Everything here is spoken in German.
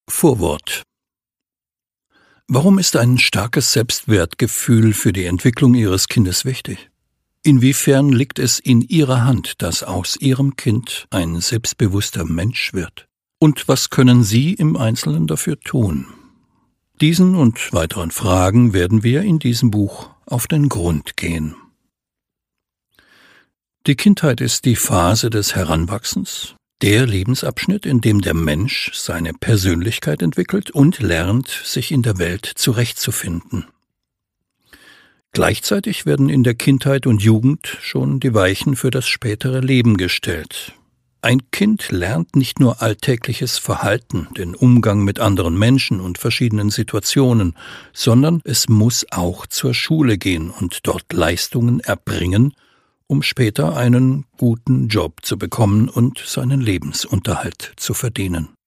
Vorwort. Warum ist ein starkes Selbstwertgefühl für die Entwicklung Ihres Kindes wichtig? Inwiefern liegt es in Ihrer Hand, dass aus Ihrem Kind ein selbstbewusster Mensch wird? Und was können Sie im Einzelnen dafür tun? Diesen und weiteren Fragen werden wir in diesem Buch auf den Grund gehen. Die Kindheit ist die Phase des Heranwachsens, der Lebensabschnitt, in dem der Mensch seine Persönlichkeit entwickelt und lernt, sich in der Welt zurechtzufinden. Gleichzeitig werden in der Kindheit und Jugend schon die Weichen für das spätere Leben gestellt. Ein Kind lernt nicht nur alltägliches Verhalten, den Umgang mit anderen Menschen und verschiedenen Situationen, sondern es muss auch zur Schule gehen und dort Leistungen erbringen, um später einen guten Job zu bekommen und seinen Lebensunterhalt zu verdienen.